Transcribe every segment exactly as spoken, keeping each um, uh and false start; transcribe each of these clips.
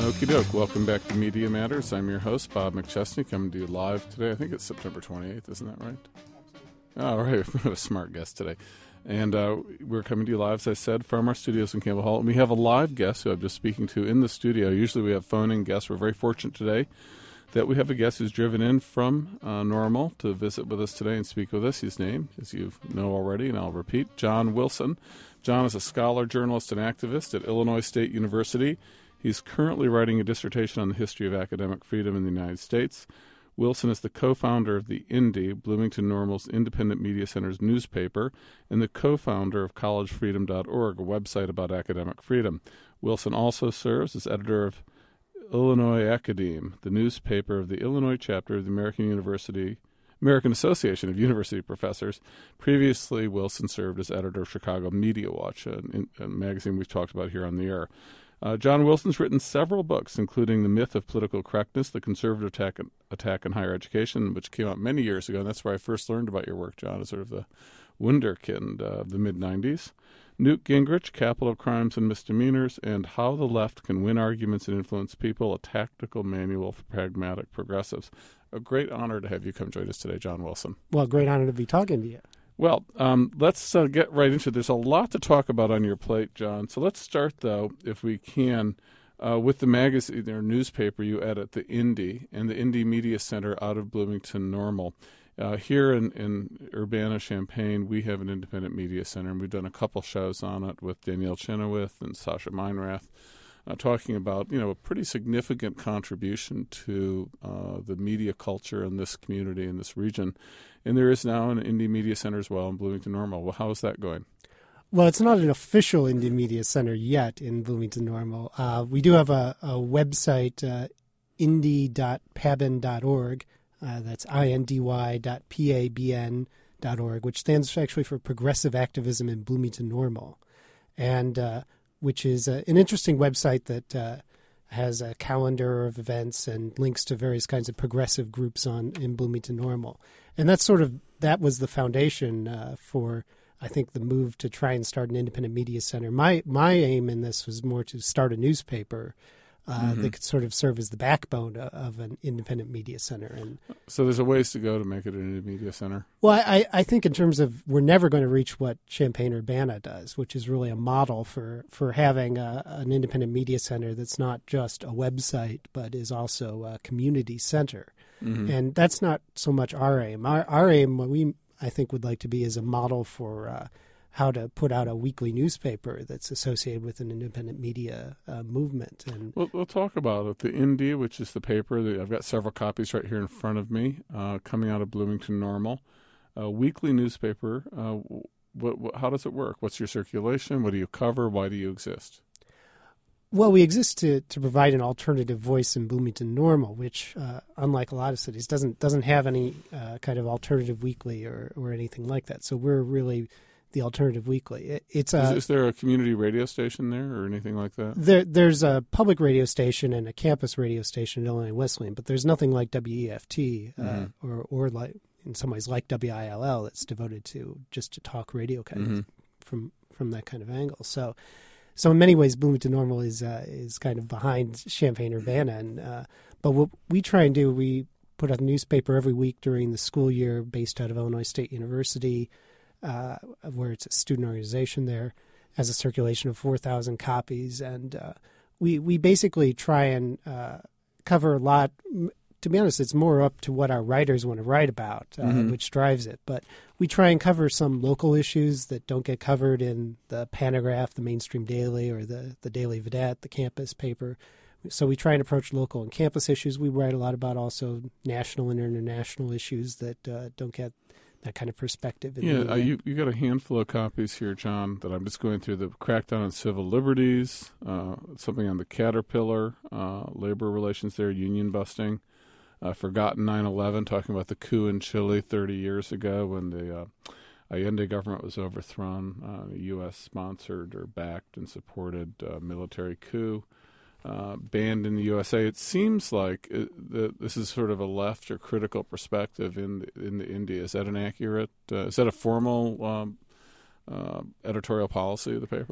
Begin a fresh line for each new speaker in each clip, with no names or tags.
Okie doke. Welcome back to Media Matters. I'm your host, Bob McChesney, coming to you live today. I think it's September twenty-eighth, isn't that right? All right. We have a smart guest today. And uh, we're coming to you live, as I said, from our studios in Campbell Hall. And we have a live guest who I'm just speaking to in the studio. Usually we have phone-in guests. We're very fortunate today that we have a guest who's driven in from uh, Normal to visit with us today and speak with us. His name, as you know already, and I'll repeat, John Wilson. John is a scholar, journalist, and activist at Illinois State University. He's currently writing a dissertation on the history of academic freedom in the United States. Wilson is the co-founder of the Indy, Bloomington Normal's Independent Media Center's newspaper, and the co-founder of college freedom dot org, a website about academic freedom. Wilson also serves as editor of Illinois Academe, the newspaper of the Illinois chapter of the American University American Association of University Professors. Previously, Wilson served as editor of Chicago Media Watch, a, a magazine we've talked about here on the air. Uh, John Wilson's written several books, including The Myth of Political Correctness, The Conservative Attack, Attack on Higher Education, which came out many years ago, and that's where I first learned about your work, John, as sort of the wunderkind uh, of the mid-nineties. Newt Gingrich, Capital of Crimes and Misdemeanors, and How the Left Can Win Arguments and Influence People, a tactical manual for pragmatic progressives. A great honor to have you come join us today, John Wilson.
Well, great honor to be talking to you.
Well, um, let's uh, get right into it. There's a lot to talk about on your plate, John. So let's start, though, if we can, uh, with the magazine or newspaper you edit, the Indy, and the Indy Media Center out of Bloomington Normal. Uh, here in, in Urbana-Champaign, we have an independent media center, and we've done a couple shows on it with Danielle Chenoweth and Sasha Meinrath, uh, talking about, you know, a pretty significant contribution to uh, the media culture in this community, in this region. And there is now an Indy Media Center as well in Bloomington Normal. Well, how is that going?
Well, it's not an official Indy Media Center yet in Bloomington Normal. Uh, we do have a, a website, uh, indy dot pabn dot org. Uh, that's I N D Y dot P A B N dot org, which stands actually for Progressive Activism in Bloomington Normal, and uh, which is uh, an interesting website that uh, has a calendar of events and links to various kinds of progressive groups on in Bloomington Normal. And that's sort of, that was the foundation uh, for, I think, the move to try and start an independent media center. My my aim in this was more to start a newspaper uh, mm-hmm. that could sort of serve as the backbone of an independent media center. And
so there's a ways to go to make it an independent media center.
Well, I, I think in terms of, we're never going to reach what Champaign-Urbana does, which is really a model for, for having a, an independent media center that's not just a website, but is also a community center. Mm-hmm. And that's not so much our aim. Our, our aim, what we, I think, would like to be is a model for uh, how to put out a weekly newspaper that's associated with an independent media uh, movement. And
we'll, we'll talk about it. The Indy, which is the paper, that I've got several copies right here in front of me, uh, coming out of Bloomington Normal. A weekly newspaper. Uh, what, what, how does it work? What's your circulation? What do you cover? Why do you exist?
Well, we exist to, to provide an alternative voice in Bloomington Normal, which, uh, unlike a lot of cities, doesn't doesn't have any uh, kind of alternative weekly or, or anything like that. So we're really the alternative weekly. It, it's a,
is, is there a community radio station there or anything like that?
There, there's a public radio station and a campus radio station in Illinois Wesleyan, but there's nothing like W E F T uh, mm-hmm. or or like in some ways like W I L L that's devoted to just to talk radio kind mm-hmm. of from from that kind of angle. So. So in many ways, Bloomington Normal is uh, is kind of behind Champaign-Urbana. And uh, but what we try and do, we put out a newspaper every week during the school year based out of Illinois State University, uh, where it's a student organization there, has a circulation of four thousand copies. And uh, we, we basically try and uh, cover a lot. To be honest, it's more up to what our writers want to write about, uh, mm-hmm. which drives it. But we try and cover some local issues that don't get covered in the Panagraph, the Mainstream Daily, or the, the Daily Vedette, the campus paper. So we try and approach local and campus issues. We write a lot about also national and international issues that uh, don't get that kind of perspective. In
yeah,
the,
uh, you you got a handful of copies here, John, that I'm just going through. The crackdown on civil liberties, uh, something on the Caterpillar, uh, labor relations there, union busting. Uh, Forgotten nine eleven, talking about the coup in Chile thirty years ago when the uh, Allende government was overthrown. Uh, a U S sponsored or backed and supported uh, military coup. Uh, banned in the U S A. It seems like it, the, this is sort of a left or critical perspective in the, in the India. Is that an accurate? Uh, is that a formal um, uh, editorial policy of the paper?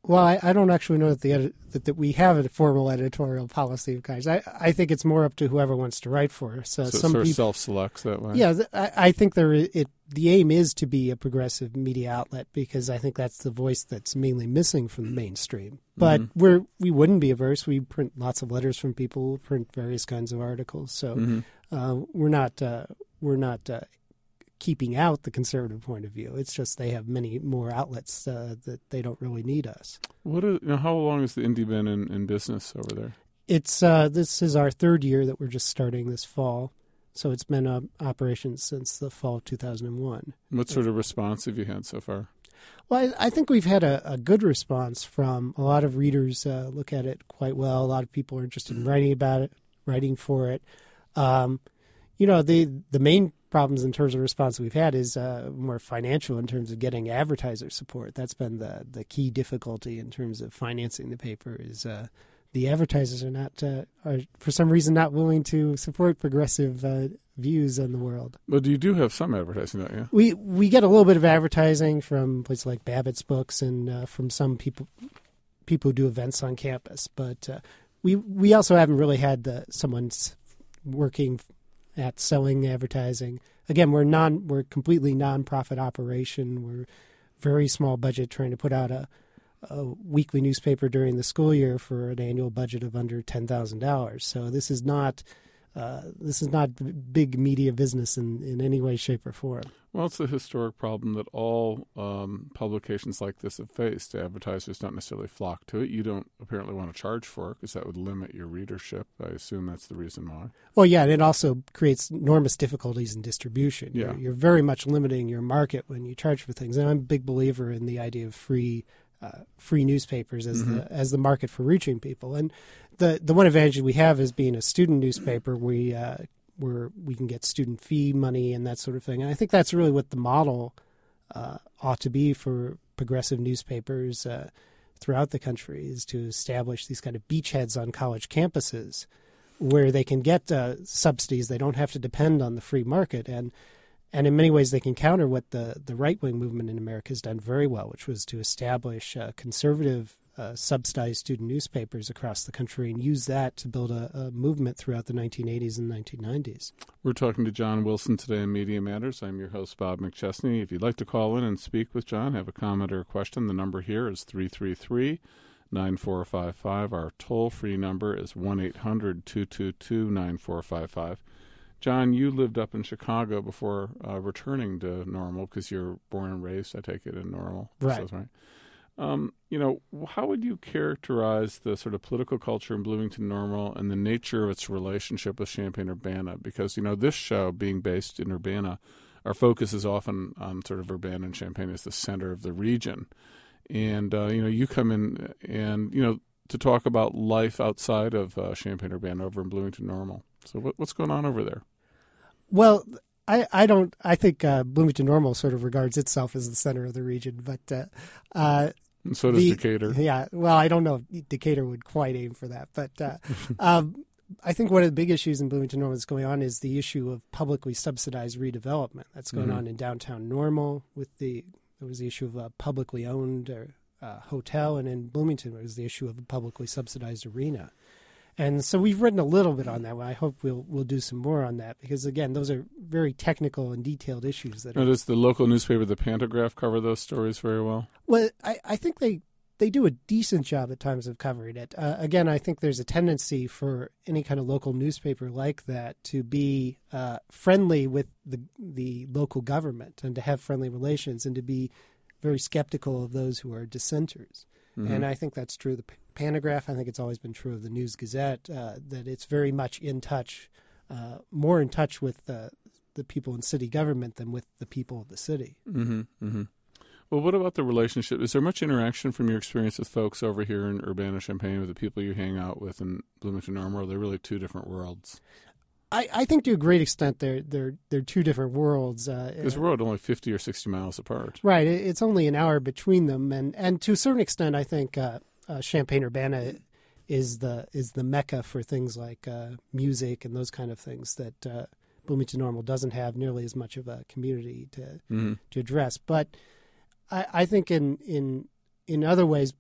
Well, I, I don't actually know that the edit, that, that we have a formal editorial policy of college. I, I think it's more up to whoever wants to write for us. Uh,
so
some
it sort
people,
of self-selects that way?
Yeah, I, I think there it the aim is to be a progressive media outlet because I think that's the voice that's mainly missing from the mainstream. But mm-hmm. we're we wouldn't be averse. We print lots of letters from people, print various kinds of articles. So mm-hmm. uh, we're not uh, we're not uh, keeping out the conservative point of view. It's just they have many more outlets uh, that they don't really need us.
What? Is, you know, how long has the Indie been in, in business over there?
It's uh, this is our third year that we're just starting this fall. So it's been uh, operations since the fall of two thousand one.
What sort of response have you had so far?
Well, I, I think we've had a, a good response from a lot of readers. Uh, look at it quite well. A lot of people are interested in writing about it, writing for it. Um, you know, the the main problems in terms of response we've had is uh, more financial in terms of getting advertiser support. That's been the, the key difficulty in terms of financing the paper is uh, the advertisers are not, uh, are for some reason not willing to support progressive uh, views on the world.
But you do have some advertising, don't you?
We we get a little bit of advertising from places like Babbitt's Books and uh, from some people people who do events on campus. But uh, we we also haven't really had the, someone working at selling advertising. Again, we're non we're completely nonprofit operation. We're very small budget, trying to put out a, a weekly newspaper during the school year for an annual budget of under ten thousand dollars. So this is not uh, this is not big media business in, in any way, shape, or form.
Well, it's a historic problem that all um, publications like this have faced. Advertisers don't necessarily flock to it. You don't apparently want to charge for it because that would limit your readership. I assume that's the reason why.
Well, yeah, and it also creates enormous difficulties in distribution.
Yeah.
You're, you're very much limiting your market when you charge for things. And I'm a big believer in the idea of free uh, free newspapers as mm-hmm. the as the market for reaching people. And the the one advantage we have is being a student newspaper. We uh, where we can get student fee money and that sort of thing. And I think that's really what the model uh, ought to be for progressive newspapers uh, throughout the country, is to establish these kind of beachheads on college campuses where they can get uh, subsidies. They don't have to depend on the free market. And and in many ways they can counter what the, the right-wing movement in America has done very well, which was to establish uh, conservative Uh, subsidized student newspapers across the country and use that to build a, a movement throughout the nineteen eighties and nineteen nineties.
We're talking to John Wilson today on Media Matters. I'm your host, Bob McChesney. If you'd like to call in and speak with John, have a comment or a question, the number here is three three three, nine four five five. Our toll-free number is one eight hundred two two two nine four five five. John, you lived up in Chicago before uh, returning to Normal because you're born and raised, I take it, in Normal.
Right.
That's right. Um, you know, how would you characterize the sort of political culture in Bloomington Normal and the nature of its relationship with Champaign-Urbana? Because, you know, this show being based in Urbana, our focus is often on sort of Urbana and Champaign as the center of the region. And, uh, you know, you come in and, you know, to talk about life outside of uh, Champaign-Urbana over in Bloomington Normal. So what, what's going on over there?
Well, I, I don't, I think uh, Bloomington Normal sort of regards itself as the center of the region, but uh, uh,
and so does
the,
Decatur.
Yeah, well, I don't know if Decatur would quite aim for that, but uh, um, I think one of the big issues in Bloomington Normal that's going on is the issue of publicly subsidized redevelopment that's going mm-hmm. on in downtown Normal. With the there was the issue of a publicly owned uh, hotel, and in Bloomington it was the issue of a publicly subsidized arena. And so we've written a little bit on that. I hope we'll we'll do some more on that because, again, those are very technical and detailed issues. That
now,
are,
does the local newspaper, the Pantograph, cover those stories very well?
Well, I, I think they, they do a decent job at times of covering it. Uh, again, I think there's a tendency for any kind of local newspaper like that to be uh, friendly with the the local government and to have friendly relations and to be very skeptical of those who are dissenters. Mm-hmm. And I think that's true of the Pantograph. I think it's always been true of the News Gazette, uh, that it's very much in touch, uh, more in touch with uh, the people in city government than with the people of the city.
Mm-hmm, mm-hmm. Well, what about the relationship? Is there much interaction from your experience with folks over here in Urbana-Champaign with the people you hang out with in Bloomington Normal? Or are they really two different worlds?
I, I think to a great extent they're they're they're two different worlds.
Because uh, we're only fifty or sixty miles apart.
Right. It's only an hour between them, and, and to a certain extent, I think uh, uh, Champaign-Urbana is the is the mecca for things like uh, music and those kind of things that uh, Bloomington Normal doesn't have nearly as much of a community to mm-hmm. to address. But I, I think in in in other ways, be,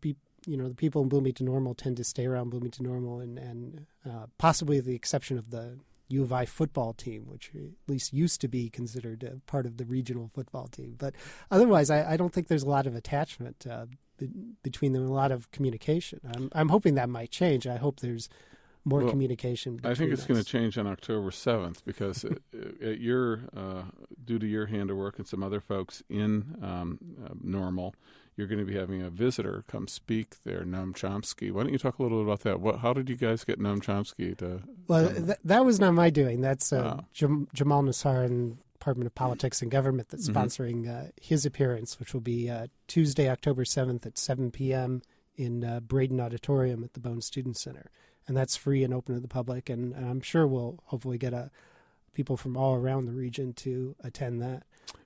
you know, the people in Bloomington Normal tend to stay around Bloomington Normal, and, and uh, possibly with the exception of the U of I football team, which at least used to be considered a part of the regional football team. But otherwise, I, I don't think there's a lot of attachment uh, be, between them, a lot of communication. I'm, I'm hoping that might change. I hope there's more
well,
communication.
I think it's
us.
going to change on October seventh because at, at your, uh, due to your handiwork and some other folks in um, uh, Normal, you're going to be having a visitor come speak there, Noam Chomsky. Why don't you talk a little bit about that? What, how did you guys get Noam Chomsky to?
Well,
um,
th- that was not my doing. That's uh,
oh.
Jam- Jamal Nassar and Department of Politics and Government that's
Mm-hmm.
sponsoring uh, his appearance, which will be uh, Tuesday, October seventh at seven p.m. in uh, Braden Auditorium at the Bone Student Center. And that's free and open to the public, and, and I'm sure we'll hopefully get uh, people from all around the region to attend that.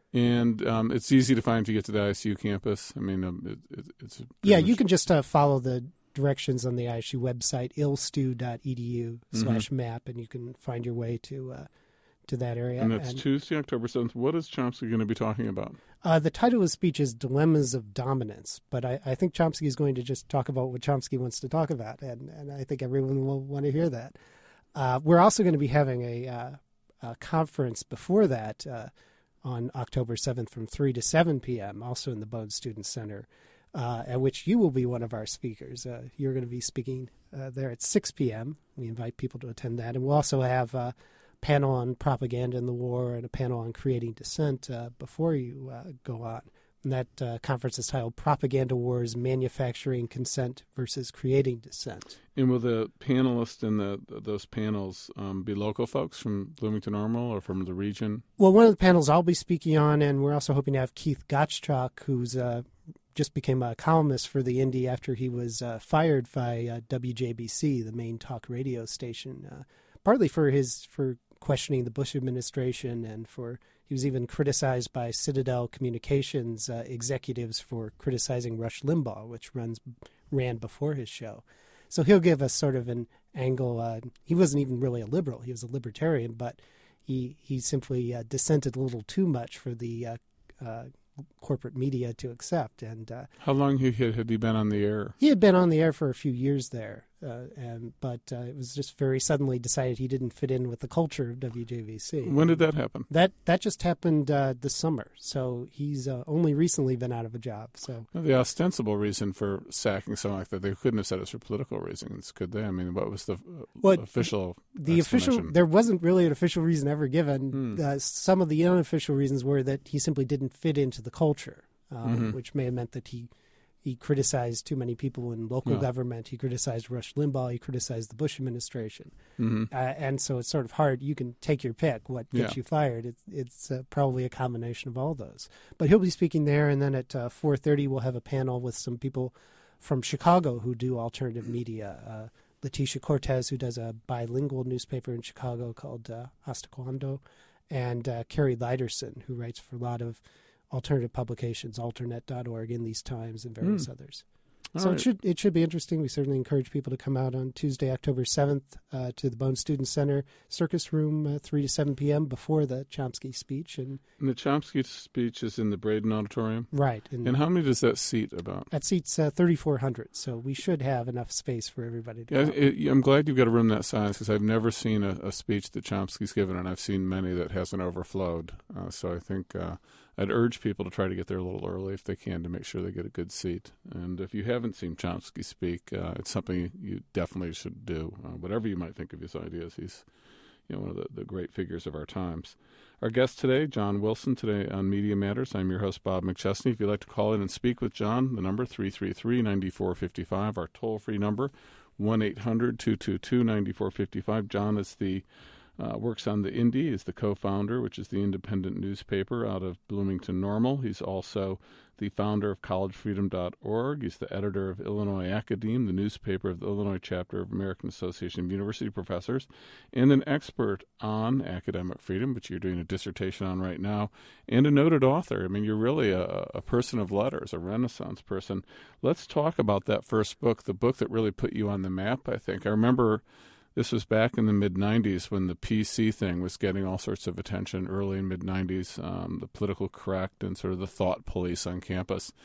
And um, it's easy to find if you get to the I S U campus. I mean, um, it, it, it's
yeah.
much...
You can just uh, follow the directions on the I S U website, ilstu dot e d u slash map, and you can find your way to uh, to that area.
And that's
and,
Tuesday, October seventh. What is Chomsky going to be talking about?
Uh, the title of the speech is Dilemmas of Dominance, but I, I think Chomsky is going to just talk about what Chomsky wants to talk about, and, and I think everyone will want to hear that. Uh, we're also going to be having a, uh, a conference before that uh, on October seventh from three to seven p.m., also in the Bone Student Center, uh, at which you will be one of our speakers. Uh, you're going to be speaking uh, there at six p.m. We invite people to attend that. And we'll also have a panel on propaganda in the war and a panel on creating dissent uh, before you uh, go on. And that uh, conference is titled Propaganda Wars, Manufacturing Consent versus Creating Dissent.
And will the panelists in the those panels um, be local folks from Bloomington Normal or from the region?
Well, one of the panels I'll be speaking on, and we're also hoping to have Keith Gottschalk, who's uh, just became a columnist for the Indy after he was uh, fired by uh, W J B C, the main talk radio station, uh, partly for his for questioning the Bush administration, and for he was even criticized by Citadel Communications uh, executives for criticizing Rush Limbaugh, which runs ran before his show. So he'll give us sort of an angle. Uh, he wasn't even really a liberal; he was a libertarian, but he he simply uh, dissented a little too much for the uh, uh, corporate media to accept. And uh,
how long had, had he been on the air?
He had been on the air for a few years there, uh, and but uh, it was just very suddenly decided he didn't fit in with the culture of W J B C.
When did that happen?
That that just happened uh, this summer. So he's uh, only recently been out of a job. So
well, the ostensible reason for sacking someone like that, they couldn't have said it's for political reasons, could they? I mean, what was the uh,
well,
official
The official, there wasn't really an official reason ever given.
Hmm.
Uh, some of the unofficial reasons were that he simply didn't fit into the culture, um,
mm-hmm.
which may have meant that he he criticized too many people in local
yeah.
government. He criticized Rush Limbaugh. He criticized the Bush administration.
Mm-hmm.
Uh, and so it's sort of hard. You can take your pick what gets
yeah.
you fired. It, it's uh, probably a combination of all those. But he'll be speaking there, and then at uh, four thirty we'll have a panel with some people from Chicago who do alternative media. Uh, Leticia Cortez, who does a bilingual newspaper in Chicago called uh, Hasta Cuando, and uh, Carrie Leiderson, who writes for a lot of alternative publications, alternet dot org, In These Times, and various mm. others.
All
so
right.
it should it should be interesting. We certainly encourage people to come out on Tuesday, October seventh, uh, to the Bone Student Center, Circus Room, uh, three to seven p.m. before the Chomsky speech. And,
and the Chomsky speech is in the Braden Auditorium?
Right. And,
and how many does that seat about?
That seats uh, thirty-four hundred, so we should have enough space for everybody to
yeah,
come.
It, I'm glad you've got a room that size, because I've never seen a, a speech that Chomsky's given, and I've seen many that hasn't overflowed. Uh, so I think uh, I'd urge people to try to get there a little early if they can to make sure they get a good seat. And if you haven't seen Chomsky speak, uh, it's something you definitely should do. Uh, whatever you might think of his ideas, he's you know one of the, the great figures of our times. Our guest today, John Wilson, today on Media Matters. I'm your host, Bob McChesney. If you'd like to call in and speak with John, the number three three three, nine four five five, our toll-free number, one eight hundred, two two two, nine four five five. John is the Uh, works on the Indy, is the co-founder, which is the independent newspaper out of Bloomington Normal. He's also the founder of college freedom dot org. He's the editor of Illinois Academe, the newspaper of the Illinois chapter of American Association of University Professors, and an expert on academic freedom, which you're doing a dissertation on right now, and a noted author. I mean, you're really a, a person of letters, a Renaissance person. Let's talk about that first book, the book that really put you on the map, I think. I remember this was back in the mid nineties when the P C thing was getting all sorts of attention, early and mid nineties, um, the political correct and sort of the thought police on campus.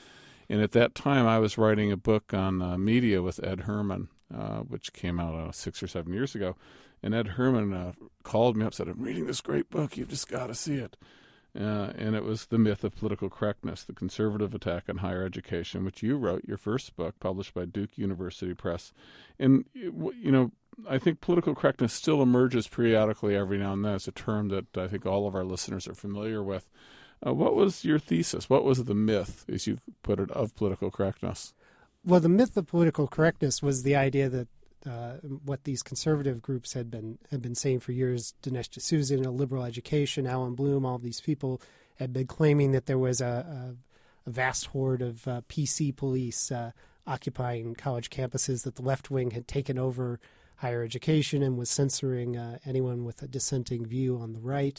And at that time, I was writing a book on uh, media with Ed Herman, uh, which came out uh, six or seven years ago. And Ed Herman uh, called me up and said, I'm reading this great book. You've just got to see it. Uh, and it was The Myth of Political Correctness, the Conservative Attack on Higher Education, which you wrote, your first book, published by Duke University Press. And, you know, I think political correctness still emerges periodically every now and then as a term that I think all of our listeners are familiar with. Uh, what was your thesis? What was the myth, as you put it, of political correctness?
Well, the myth of political correctness was the idea that Uh, what these conservative groups had been had been saying for years. Dinesh D'Souza, A Liberal Education, Alan Bloom, all of these people had been claiming that there was a, a, a vast horde of uh, P C police uh, occupying college campuses, that the left wing had taken over higher education and was censoring uh, anyone with a dissenting view on the right,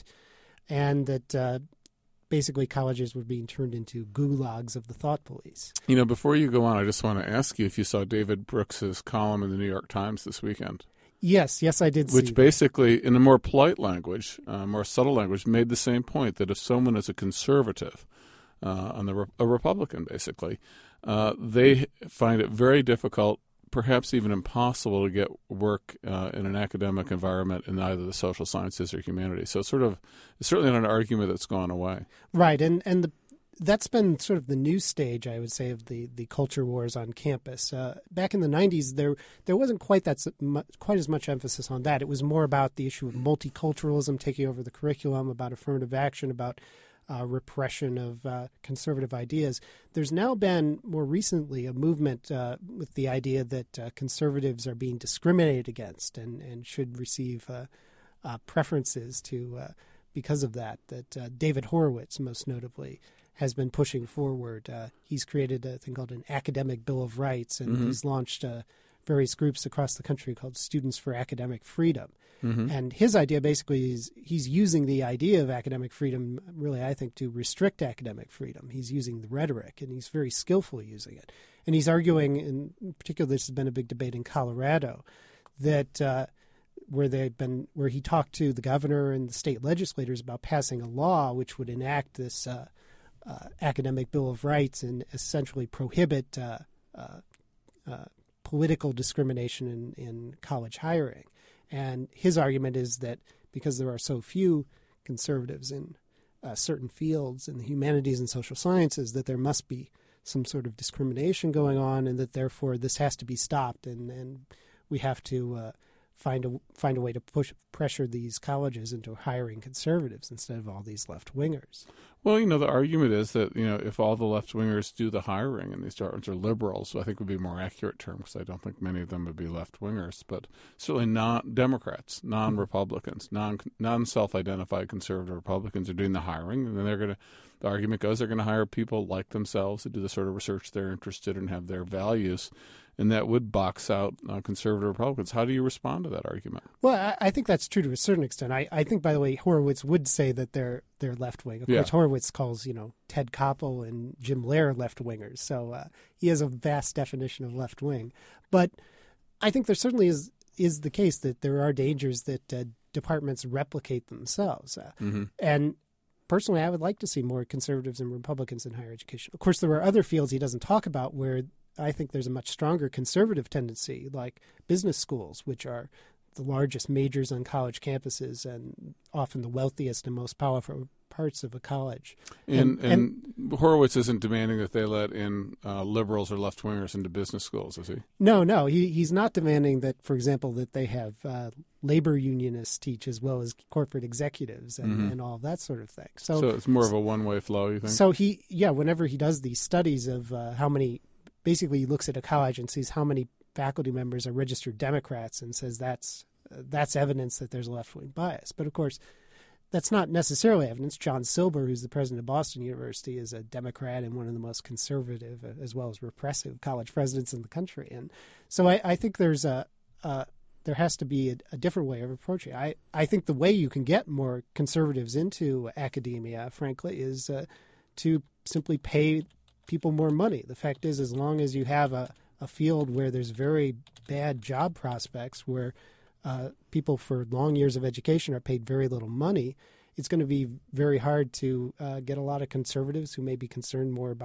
and that uh, basically colleges were being turned into gulags of the thought police.
You know, before you go on, I just want to ask you if you saw David Brooks's column in the New York Times this weekend.
Yes, yes, I did see
Which basically, in a more polite language, uh, more subtle language, made the same point, that if someone is a conservative, uh, on the re- a Republican basically, uh, they find it very difficult, perhaps even impossible, to get work uh, in an academic environment in either the social sciences or humanities. So it's sort of, it's certainly not an argument that's gone away.
Right, and and the, that's been sort of the new stage, I would say, of the, the culture wars on campus. Uh, back in the nineties, there there wasn't quite that quite as much emphasis on that. It was more about the issue of multiculturalism taking over the curriculum, about affirmative action, about Uh, repression of uh, conservative ideas. There's now been more recently a movement uh, with the idea that uh, conservatives are being discriminated against and, and should receive uh, uh, preferences to uh, because of that, that uh, David Horowitz, most notably, has been pushing forward. Uh, he's created a thing called an Academic Bill of Rights, and mm-hmm. he's launched uh, various groups across the country called Students for Academic Freedom. Mm-hmm. And his idea basically is he's using the idea of academic freedom, really, I think, to restrict academic freedom. He's using the rhetoric, and he's very skillful using it. And he's arguing, in particular, this has been a big debate in Colorado, that uh, where they've been, where he talked to the governor and the state legislators about passing a law which would enact this uh, uh, academic Bill of Rights and essentially prohibit uh, uh, uh, political discrimination in, in college hiring. And his argument is that because there are so few conservatives in uh, certain fields in the humanities and social sciences, that there must be some sort of discrimination going on, and that therefore this has to be stopped, and, and we have to uh, find a find a way to push pressure these colleges into hiring conservatives instead of all these left-wingers.
Well, you know, the argument is that, you know, if all the left-wingers do the hiring, and these departments are liberals, so I think would be a more accurate term, because I don't think many of them would be left-wingers, but certainly not Democrats, non-Republicans, non, non-self-identified conservative Republicans are doing the hiring, and then they're going to, the argument goes, they're going to hire people like themselves who do the sort of research they're interested in and have their values, and that would box out uh, conservative Republicans. How do you respond to that argument?
Well, I, I think that's true to a certain extent. I, I think, by the way, Horowitz would say that they're they're left wing. Of yeah. course, Horowitz calls, you know, Ted Koppel and Jim Lehrer left wingers, so uh, he has a vast definition of left wing. But I think there certainly is is the case that there are dangers that uh, departments replicate themselves, uh, mm-hmm. and. Personally, I would like to see more conservatives and Republicans in higher education. Of course, there are other fields he doesn't talk about where I think there's a much stronger conservative tendency, like business schools, which are the largest majors on college campuses and often the wealthiest and most powerful parts of a college.
And, and, and Horowitz isn't demanding that they let in uh, liberals or left-wingers into business schools, is he?
No, no. He, he's not demanding that, for example, that they have uh, labor unionists teach as well as corporate executives and, mm-hmm. and all of that sort of thing. So,
so it's more of a one-way flow, you think?
So he, yeah, whenever he does these studies of uh, how many, basically he looks at a college and sees how many faculty members are registered Democrats and says that's uh, that's evidence that there's a left-wing bias. But of course, that's not necessarily evidence. John Silber, who's the president of Boston University, is a Democrat and one of the most conservative uh, as well as repressive college presidents in the country. And so I, I think there's a, a there has to be a, a different way of approaching it. I, I think the way you can get more conservatives into academia, frankly, is uh, to simply pay people more money. The fact is, as long as you have a, a field where there's very bad job prospects, where uh, people for long years of education are paid very little money, it's going to be very hard to uh, get a lot of conservatives who may be concerned more about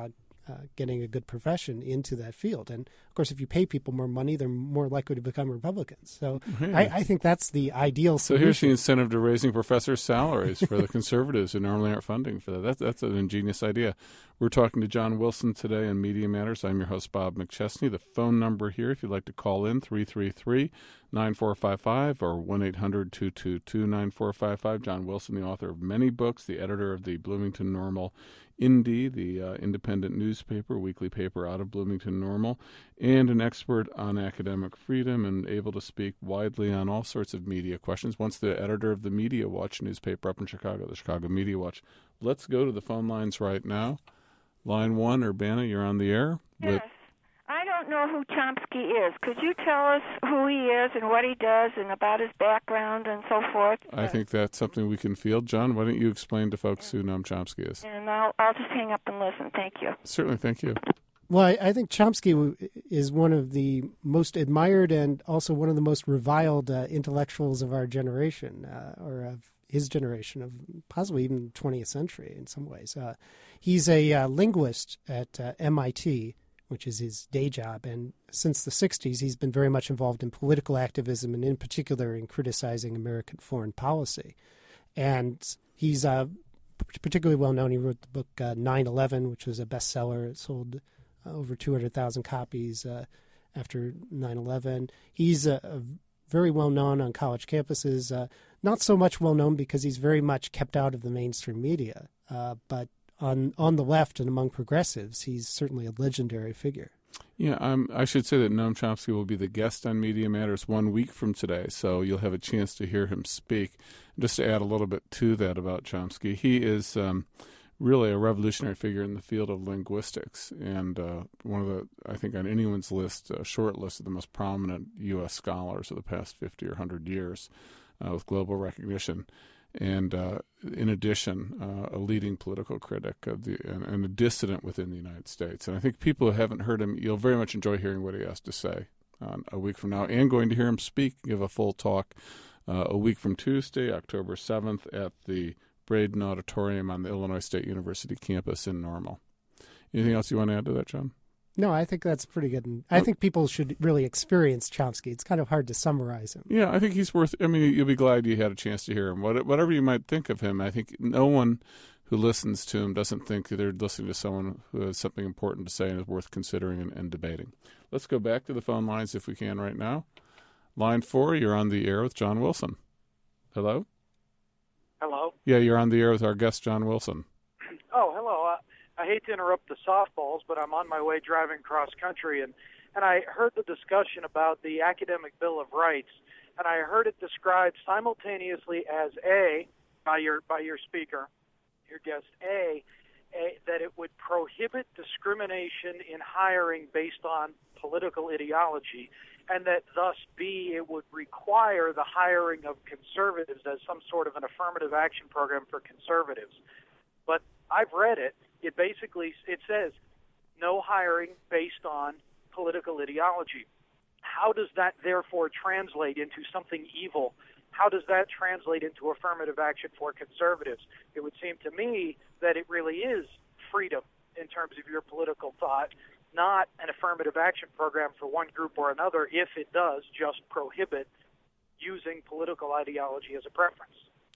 uh, getting a good profession into that field. And of course, if you pay people more money, they're more likely to become Republicans. So
yeah.
I, I think that's the ideal
so
solution.
here's the incentive to raising professors' salaries for the conservatives who normally aren't funding for that. That's, that's an ingenious idea. We're talking to John Wilson today on Media Matters. I'm your host, Bob McChesney. The phone number here, if you'd like to call in, three three three, nine four five five or one eight hundred, two two two, nine four five five. John Wilson, the author of many books, the editor of the Bloomington Normal Indy, the uh, independent newspaper, weekly paper out of Bloomington Normal, and an expert on academic freedom and able to speak widely on all sorts of media questions. Once the editor of the Media Watch newspaper up in Chicago, the Chicago Media Watch. Let's go to the phone lines right now. Line one, Urbana, you're on the air.
Yes.
With...
I don't know who Chomsky is. Could you tell us who he is and what he does and about his background and so forth?
I think that's something we can field. John, why don't you explain to folks who Noam Chomsky is?
And I'll, I'll just hang up and listen. Thank you.
Certainly, thank you.
Well, I, I think Chomsky is one of the most admired and also one of the most reviled uh, intellectuals of our generation, uh, or of his generation, of possibly even the twentieth century in some ways. Uh, he's a uh, linguist at uh, M I T, which is his day job, and since the sixties he's been very much involved in political activism and in particular in criticizing American foreign policy. And he's uh, particularly well known. He wrote the book uh, nine eleven, which was a bestseller. It sold uh, over two hundred thousand copies uh, after nine eleven. He's a, a very well known on college campuses, uh, not so much well known because he's very much kept out of the mainstream media, uh, but on on the left and among progressives, he's certainly a legendary figure.
Yeah, um, I should say that Noam Chomsky will be the guest on Media Matters one week from today, so you'll have a chance to hear him speak. Just to add a little bit to that about Chomsky, he is um, really a revolutionary figure in the field of linguistics, and uh, one of the, I think on anyone's list, a short list of the most prominent U S scholars of the past fifty or one hundred years uh, with global recognition. And uh, in addition, uh, a leading political critic of the and, and a dissident within the United States. And I think people who haven't heard him, you'll very much enjoy hearing what he has to say um, a week from now, and going to hear him speak, give a full talk uh, a week from Tuesday, October seventh, at the Braden Auditorium on the Illinois State University campus in Normal. Anything else you want to add to that, John?
No, I think that's pretty good. And I think people should really experience Chomsky. It's kind of hard to summarize him.
Yeah, I think he's worth, I mean, you'll be glad you had a chance to hear him. What, whatever you might think of him, I think no one who listens to him doesn't think they're listening to someone who has something important to say and is worth considering and, and debating. Let's go back to the phone lines if we can right now. Line four, you're on the air with John Wilson. Hello?
Hello?
Yeah, you're on the air with our guest, John Wilson.
Oh, hello. Uh, I hate to interrupt the softballs, but I'm on my way driving cross country, and, and I heard the discussion about the Academic Bill of Rights, and I heard it described simultaneously as A, by your by your speaker, your guest, A, a that it would prohibit discrimination in hiring based on political ideology, and that thus, B, it would require the hiring of conservatives as some sort of an affirmative action program for conservatives. But I've read it. It basically, it says no hiring based on political ideology. How does that therefore translate into something evil? How does that translate into affirmative action for conservatives? It would seem to me that it really is freedom in terms of your political thought, not an affirmative action program for one group or another, if it does just prohibit using political ideology as a preference.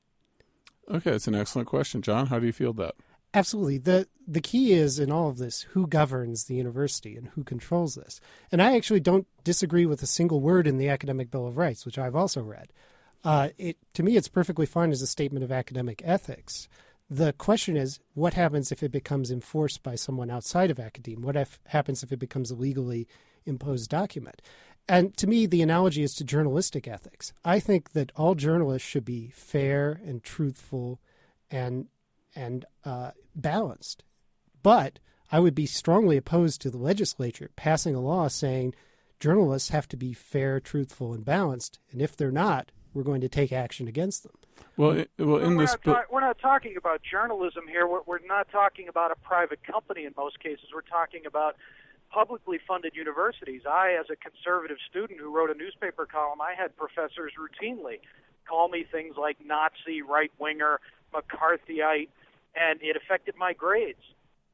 Okay, that's an excellent question. John, how do you feel that?
Absolutely. The the key is in all of this who governs the university and who controls this. And I actually don't disagree with a single word in the Academic Bill of Rights, which I've also read. Uh, it to me, it's perfectly fine as a statement of academic ethics. The question is, what happens if it becomes enforced by someone outside of academia? What if, happens if it becomes a legally imposed document? And to me, the analogy is to journalistic ethics. I think that all journalists should be fair and truthful and and uh, balanced. But I would be strongly opposed to the legislature passing a law saying journalists have to be fair, truthful, and balanced. And if they're not, we're going to take action against them.
Well, it, well, in
we're
this
not
book,
ta- we're not talking about journalism here. We're, we're not talking about a private company in most cases. We're talking about publicly funded universities. I, as a conservative student who wrote a newspaper column, I had professors routinely call me things like Nazi, right-winger, McCarthyite, and it affected my grades.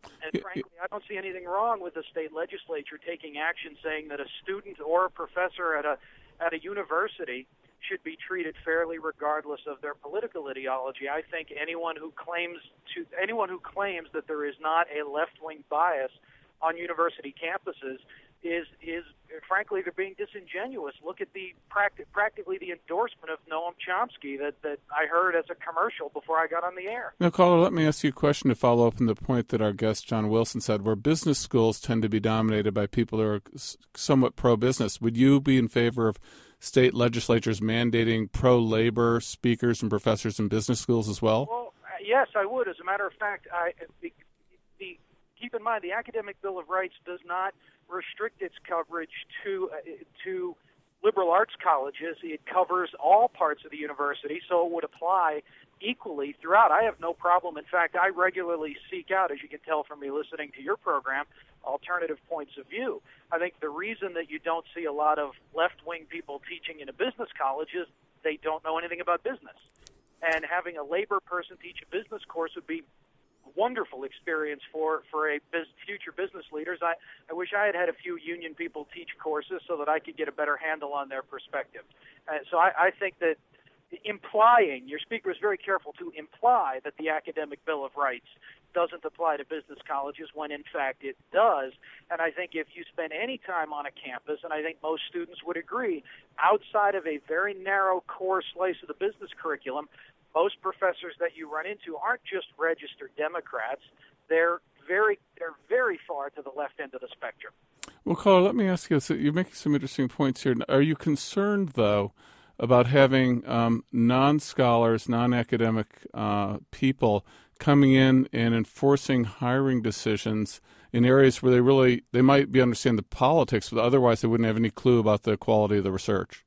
And frankly, I don't see anything wrong with the state legislature taking action saying that a student or a professor at a at a university should be treated fairly regardless of their political ideology. I think anyone who claims to anyone who claims that there is not a left-wing bias on university campuses is is frankly they're being disingenuous. Look at the practi- practically the endorsement of Noam Chomsky that, that I heard as a commercial before I got on the air.
Now, caller, let me ask you a question to follow up on the point that our guest John Wilson said, where business schools tend to be dominated by people who are somewhat pro-business. Would you be in favor of state legislatures mandating pro-labor speakers and professors in business schools as well?
Well, yes, I would. As a matter of fact, I the, the keep in mind the Academic Bill of Rights does not restrict its coverage to uh, to liberal arts colleges. It covers all parts of the university, so it would apply equally throughout. I have no problem. In fact, I regularly seek out, as you can tell from me listening to your program, alternative points of view. I think the reason that you don't see a lot of left-wing people teaching in a business college is they don't know anything about business. And having a labor person teach a business course would be a wonderful experience for, for a biz, future business leaders. I, I wish I had had a few union people teach courses so that I could get a better handle on their perspective. Uh, so I, I think that implying, your speaker is very careful to imply that the Academic Bill of Rights doesn't apply to business colleges when in fact it does. And I think if you spend any time on a campus, and I think most students would agree, outside of a very narrow core slice of the business curriculum, most professors that you run into aren't just registered Democrats. They're very they're very far to the left end of the spectrum.
Well, caller, let me ask you this. You're making some interesting points here. Are you concerned, though, about having um, non-scholars, non-academic uh, people coming in and enforcing hiring decisions in areas where they really, they might be understand the politics, but otherwise they wouldn't have any clue about the quality of the research?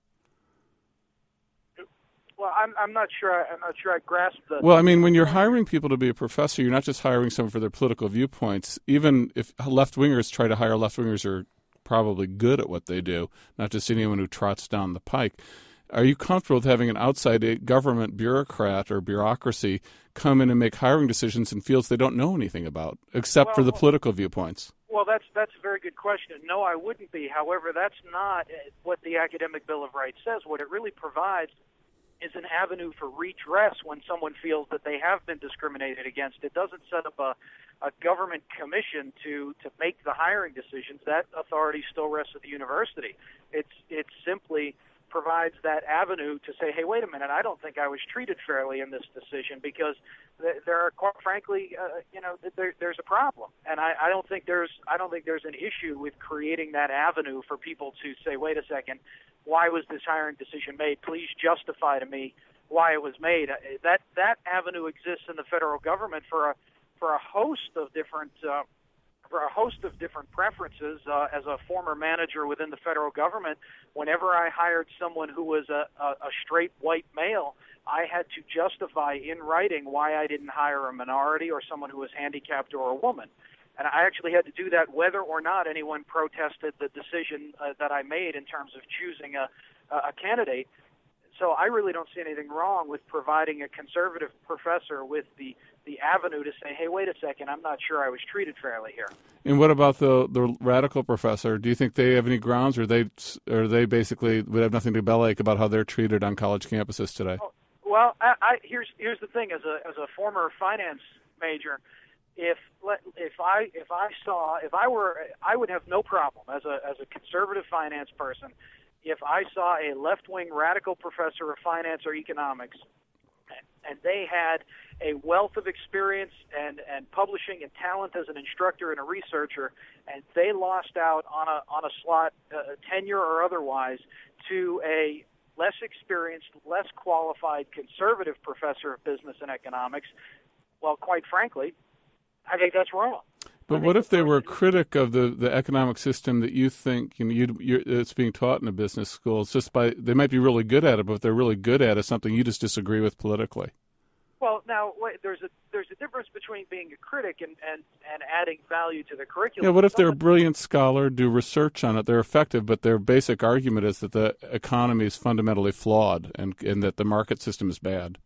Well, I'm, I'm not sure. I, I'm not sure I grasp the.
Well, I mean, when you're hiring people to be a professor, you're not just hiring someone for their political viewpoints. Even if left-wingers try to hire left-wingers who are probably good at what they do, not just anyone who trots down the pike. Are you comfortable with having an outside government bureaucrat or bureaucracy come in and make hiring decisions in fields they don't know anything about, except
well,
for the political viewpoints?
Well, that's that's a very good question. No, I wouldn't be. However, that's not what the Academic Bill of Rights says. What it really provides is an avenue for redress when someone feels that they have been discriminated against. It doesn't set up a, a government commission to, to make the hiring decisions. That authority still rests with the university. It's it's simply provides that avenue to say, hey, wait a minute, I don't think I was treated fairly in this decision, because th- there are, quite frankly, uh, you know, there, there's a problem, and I, I don't think there's, I don't think there's an issue with creating that avenue for people to say, wait a second, why was this hiring decision made? Please justify to me why it was made. Uh, that that avenue exists in the federal government for a for a host of different. Uh, For a host of different preferences. Uh, as a former manager within the federal government, whenever I hired someone who was a, a, a straight white male, I had to justify in writing why I didn't hire a minority or someone who was handicapped or a woman. And I actually had to do that whether or not anyone protested the decision uh, that I made in terms of choosing a, a candidate. So I really don't see anything wrong with providing a conservative professor with the, the avenue to say, hey, wait a second, I'm not sure I was treated fairly here.
And what about the the radical professor? Do you think they have any grounds, or they or they basically would have nothing to bellyache about how they're treated on college campuses today?
Oh, well, I, I, here's here's the thing. As a as a former finance major, if if I if I saw if I were I would have no problem as a as a conservative finance person if I saw a left-wing radical professor of finance or economics, and they had a wealth of experience and, and publishing and talent as an instructor and a researcher, and they lost out on a on a slot, uh, tenure or otherwise, to a less experienced, less qualified conservative professor of business and economics, well, quite frankly, I think that's wrong.
But what if they were a critic of the, the economic system that you think you know, you, you're, it's being taught in a business school? It's just by they might be really good at it, but if they're really good at it, something you just disagree with politically.
Well, now wait, there's a there's a difference between being a critic and, and, and adding value to the curriculum.
Yeah, what if they're a brilliant scholar, do research on it, they're effective, but their basic argument is that the economy is fundamentally flawed and and that the market system is bad?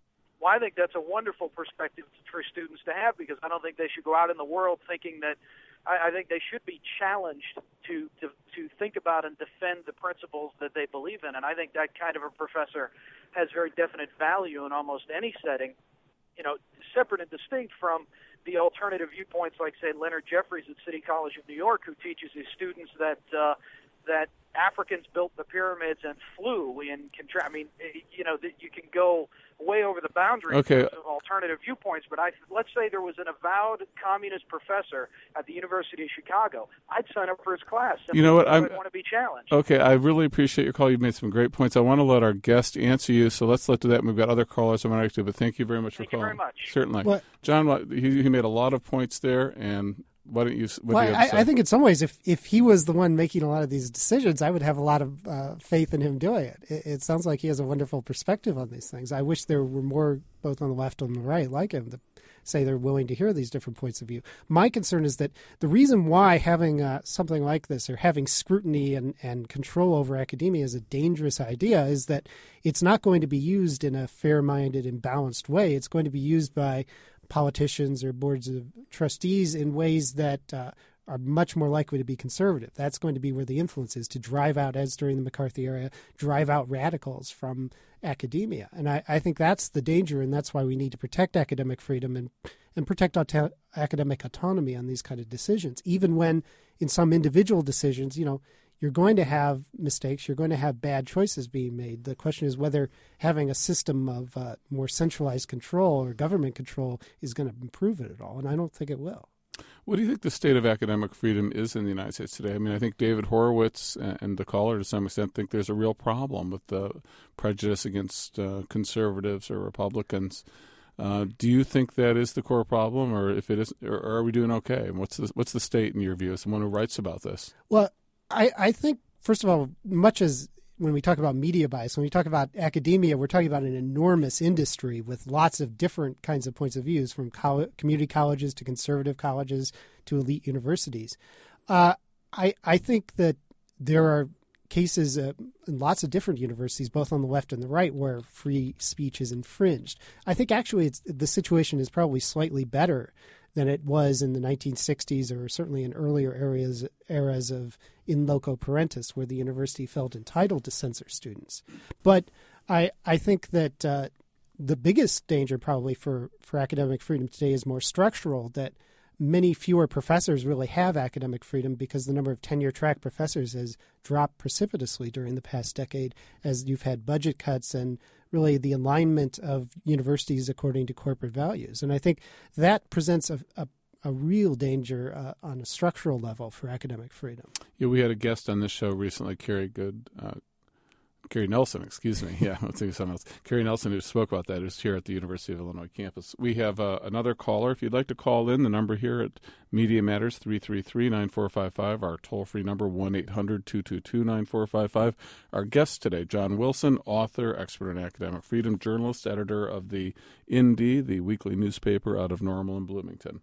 I think that's a wonderful perspective for students to have, because I don't think they should go out in the world thinking that. I, I think they should be challenged to, to to think about and defend the principles that they believe in, and I think that kind of a professor has very definite value in almost any setting. You know, separate and distinct from the alternative viewpoints, like say Leonard Jeffries at City College of New York, who teaches his students that uh, that Africans built the pyramids and flew in contra- I mean, you know, that you can go way over the boundaries
okay.
of alternative viewpoints. But I, let's say there was an avowed communist professor at the University of Chicago. I'd sign up for his class.
You know what?
I
want
to be challenged.
Okay, I really appreciate your call. You've made some great points. I want to let our guest answer you, so let's let to that. We've got other callers I want to do, but thank you very much
thank
for calling.
Thank you very much.
Certainly.
What?
John, he, he made a lot of points there, and why don't you what
well,
do you have to
I,
say?
I think in some ways, if, if he was the one making a lot of these decisions, I would have a lot of uh, faith in him doing it. it. It sounds like he has a wonderful perspective on these things. I wish there were more, both on the left and the right, like him, that say they're willing to hear these different points of view. My concern is that the reason why having uh, something like this, or having scrutiny and, and control over academia, is a dangerous idea is that it's not going to be used in a fair-minded and balanced way. It's going to be used by politicians or boards of trustees in ways that uh, are much more likely to be conservative. That's going to be where the influence is, to drive out, as during the McCarthy era, drive out radicals from academia. And I, I think that's the danger, and that's why we need to protect academic freedom and, and protect auto- academic autonomy on these kind of decisions. Even when in some individual decisions, you know, you're going to have mistakes, you're going to have bad choices being made. The question is whether having a system of uh, more centralized control or government control is going to improve it at all, and I don't think it will.
What do you think the state of academic freedom is in the United States today? I mean, I think David Horowitz and the caller to some extent think there's a real problem with the prejudice against uh, conservatives or Republicans. Uh, do you think that is the core problem, or if it is, or are we doing okay? And what's the what's the state in your view, as someone who writes about this?
Well, I, I think, first of all, much as when we talk about media bias, when we talk about academia, we're talking about an enormous industry with lots of different kinds of points of views, from coll- community colleges to conservative colleges to elite universities. Uh, I, I think that there are cases uh, in lots of different universities, both on the left and the right, where free speech is infringed. I think actually it's, the situation is probably slightly better than it was in the nineteen sixties, or certainly in earlier areas, eras of in loco parentis, where the university felt entitled to censor students. But I, I think that uh, the biggest danger probably for, for academic freedom today is more structural, that many fewer professors really have academic freedom because the number of tenure-track professors has dropped precipitously during the past decade, as you've had budget cuts and really the alignment of universities according to corporate values. And I think that presents a, a, a real danger uh, on a structural level for academic freedom.
Yeah, we had a guest on this show recently, Carrie Good, uh, Carrie Nelson, excuse me. Yeah, let's think of something else. Carrie Nelson, who spoke about that, is here at the University of Illinois campus. We have uh, another caller. If you'd like to call in, the number here at Media Matters, three three three, nine four five five. Our toll-free number, one eight hundred, two two two, nine four five five. Our guest today, John Wilson, author, expert in academic freedom, journalist, editor of the Indy, the weekly newspaper out of Normal and Bloomington.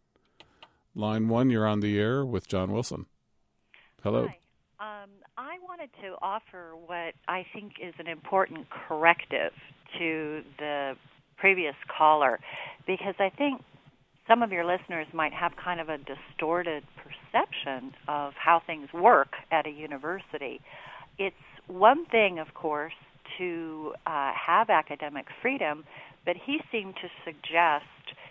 Line one, you're on the air with John Wilson. Hello.
Hi. Um, I wanted to offer what I think is an important corrective to the previous caller, because I think some of your listeners might have kind of a distorted perception of how things work at a university. It's one thing, of course, to uh, have academic freedom, but he seemed to suggest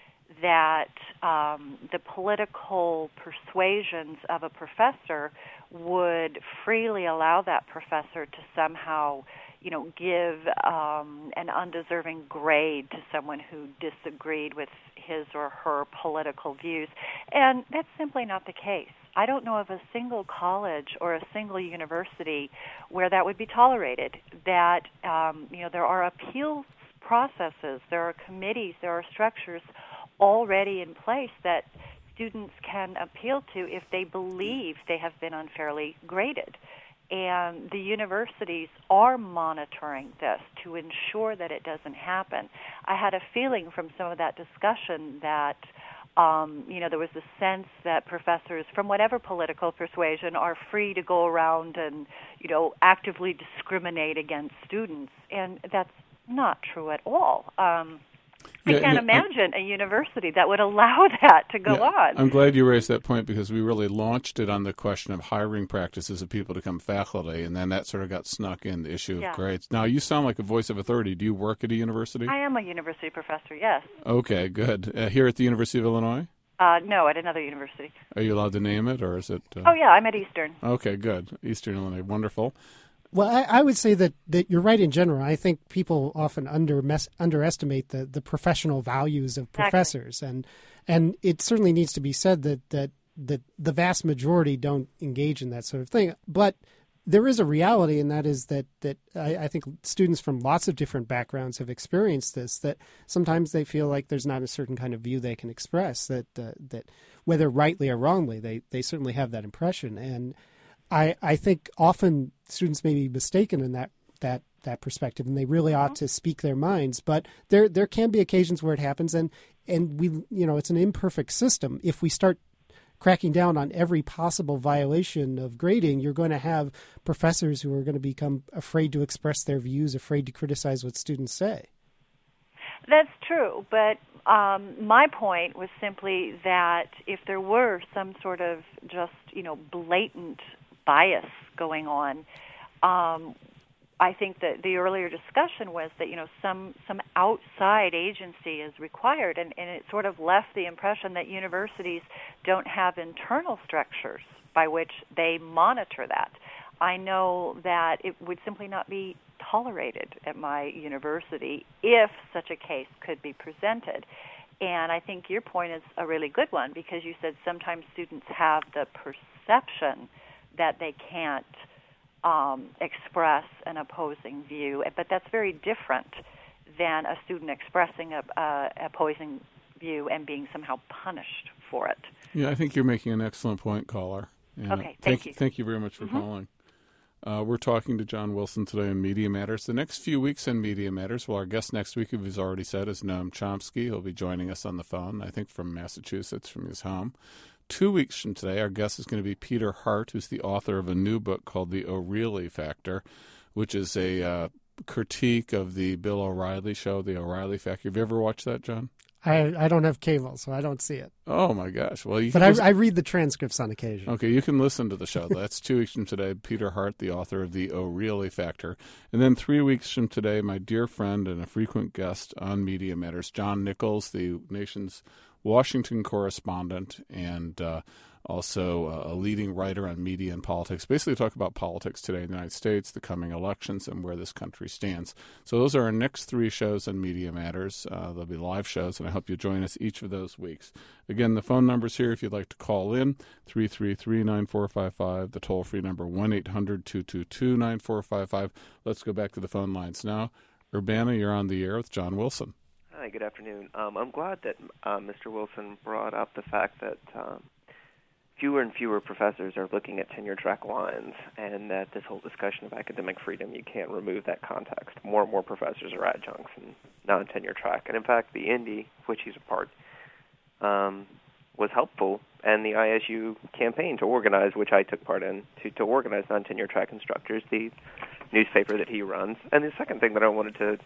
that um, the political persuasions of a professor would freely allow that professor to somehow, you know, give um, an undeserving grade to someone who disagreed with his or her political views. And that's simply not the case. I don't know of a single college or a single university where that would be tolerated, that, um, you know, there are appeals processes, there are committees, there are structures already in place that students can appeal to if they believe they have been unfairly graded. And the universities are monitoring this to ensure that it doesn't happen. I had a feeling from some of that discussion that um, you know, there was a sense that professors from whatever political persuasion are free to go around and, you know, actively discriminate against students. And that's not true at all. Um, I
Yeah,
can't
yeah,
imagine I'm, a university that would allow that to go
yeah,
on.
I'm glad you raised that point because we really launched it on the question of hiring practices of people to become faculty, and then that sort of got snuck in, the issue of
yeah.
grades. Now, you sound like a voice of authority. Do you work at a university?
I am a university professor, yes.
Okay, good. Uh, here at the University of Illinois?
Uh, no, at another university.
Are you allowed to name it, or is it? Uh...
Oh, yeah, I'm at Eastern.
Okay, good. Eastern Illinois, wonderful.
Well, I, I would say that, that you're right in general. I think people often under mes- underestimate the, the professional values of professors, exactly. and and it certainly needs to be said that, that that the vast majority don't engage in that sort of thing. But there is a reality, and that is that that I, I think students from lots of different backgrounds have experienced this. That sometimes they feel like there's not a certain kind of view they can express. That uh, that whether rightly or wrongly, they they certainly have that impression. And I, I think often students may be mistaken in that, that, that perspective, and they really ought to speak their minds. But there there can be occasions where it happens, and, and we you know it's an imperfect system. If we start cracking down on every possible violation of grading, you're going to have professors who are going to become afraid to express their views, afraid to criticize what students say.
That's true, but um, my point was simply that if there were some sort of just you know blatant bias going on, um, I think that the earlier discussion was that you know some some outside agency is required, and, and it sort of left the impression that universities don't have internal structures by which they monitor that. I know that it would simply not be tolerated at my university if such a case could be presented. And I think your point is a really good one, because you said sometimes students have the perception that they can't um, express an opposing view, but that's very different than a student expressing a, a opposing view and being somehow punished for it.
Yeah, I think you're making an excellent point, caller. And
okay, thank,
thank
you.
Thank you very much for mm-hmm. calling. Uh, we're talking to John Wilson today on Media Matters. The next few weeks in Media Matters, well, our guest next week, as he's already said, is Noam Chomsky. He'll be joining us on the phone, I think from Massachusetts, from his home. Two weeks from today, our guest is going to be Peter Hart, who's the author of a new book called The O'Reilly Factor, which is a uh, critique of the Bill O'Reilly show, The O'Reilly Factor. Have you ever watched that, John?
I, I don't have cable, so I don't see it.
Oh, my gosh. Well, you
But
can
I,
listen-
I read the transcripts on occasion.
Okay, you can listen to the show. That's two weeks from today. Peter Hart, the author of The O'Reilly Factor. And then three weeks from today, my dear friend and a frequent guest on Media Matters, John Nichols, the nation's Washington correspondent and uh, also uh, a leading writer on media and politics. Basically talk about politics today in the United States, the coming elections, and where this country stands. So those are our next three shows on Media Matters. Uh, there'll be live shows, and I hope you'll join us each of those weeks. Again, the phone number's here if you'd like to call in, three three three, nine four five five, the toll-free number one eight hundred, two two two, nine four five five. Let's go back to the phone lines now. Urbana, you're on the air with John Wilson.
Hi, good afternoon. Um, I'm glad that uh, Mister Wilson brought up the fact that um, fewer and fewer professors are looking at tenure-track lines, and that this whole discussion of academic freedom, you can't remove that context. More and more professors are adjuncts and non-tenure-track. And in fact, the Indy, which he's a part, um, was helpful, and the I S U campaign to organize, which I took part in, to, to organize non-tenure-track instructors, the newspaper that he runs. And the second thing that I wanted to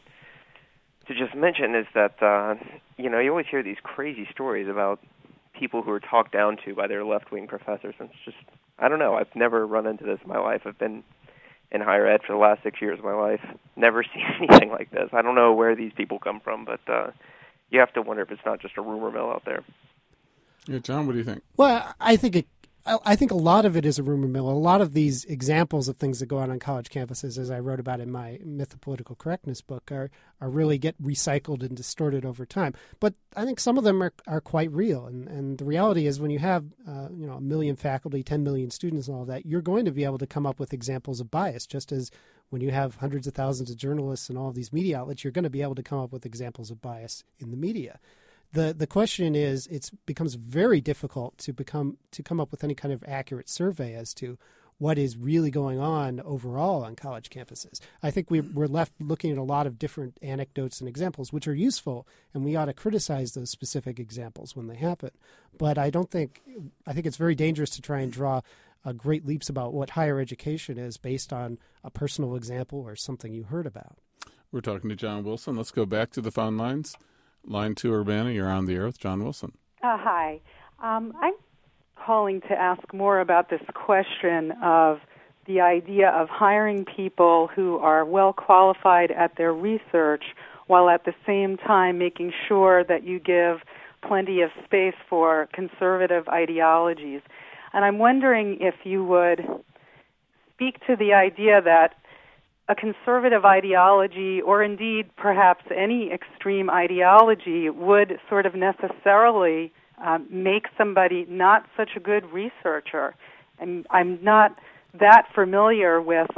to just mention is that, uh, you know, you always hear these crazy stories about people who are talked down to by their left-wing professors. And it's just, I don't know, I've never run into this in my life. I've been in higher ed for the last six years of my life. Never seen anything like this. I don't know where these people come from, but uh, you have to wonder if it's not just a rumor mill out there.
Yeah, John, what do you think?
Well, I think it I think a lot of it is a rumor mill. A lot of these examples of things that go on on college campuses, as I wrote about in my Myth of Political Correctness book, are, are really get recycled and distorted over time. But I think some of them are, are quite real. And, and the reality is when you have uh, you know a million faculty, ten million students and all that, you're going to be able to come up with examples of bias, just as when you have hundreds of thousands of journalists and all of these media outlets, you're going to be able to come up with examples of bias in the media. The the question is, it becomes very difficult to become to come up with any kind of accurate survey as to what is really going on overall on college campuses. I think we, we're left looking at a lot of different anecdotes and examples, which are useful, and we ought to criticize those specific examples when they happen. But I don't think I think it's very dangerous to try and draw uh, great leaps about what higher education is based on a personal example or something you heard about.
We're talking to John Wilson. Let's go back to the phone lines. Line two, Urbana, you're on the air with John Wilson.
Uh, hi. Um, I'm calling to ask more about this question of the idea of hiring people who are well qualified at their research while at the same time making sure that you give plenty of space for conservative ideologies. And I'm wondering if you would speak to the idea that a conservative ideology, or indeed perhaps any extreme ideology, would sort of necessarily um, make somebody not such a good researcher. And I'm not that familiar with